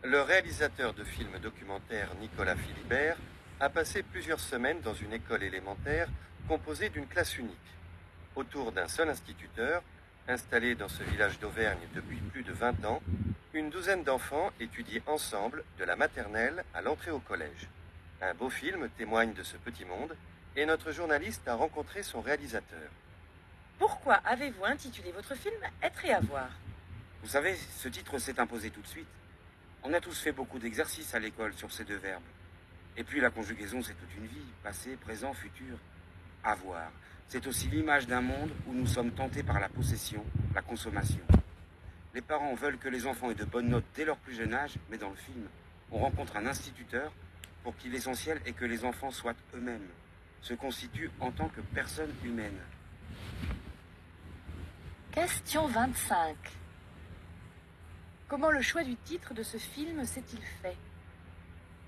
Le réalisateur de films documentaires Nicolas Philibert a passé plusieurs semaines dans une école élémentaire composée d'une classe unique. Autour d'un seul instituteur, installé dans ce village d'Auvergne depuis plus de 20 ans, une douzaine d'enfants étudient ensemble de la maternelle à l'entrée au collège. Un beau film témoigne de ce petit monde et notre journaliste a rencontré son réalisateur. Pourquoi avez-vous intitulé votre film Être et avoir? Vous savez, ce titre s'est imposé tout de suite. On a tous fait beaucoup d'exercices à l'école sur ces deux verbes. Et puis la conjugaison, c'est toute une vie, passé, présent, futur. Avoir, c'est aussi l'image d'un monde où nous sommes tentés par la possession, la consommation. Les parents veulent que les enfants aient de bonnes notes dès leur plus jeune âge, mais dans le film, on rencontre un instituteur pour qui l'essentiel est que les enfants soient eux-mêmes, se constituent en tant que personnes humaines. Question 25. Comment le choix du titre de ce film s'est-il fait?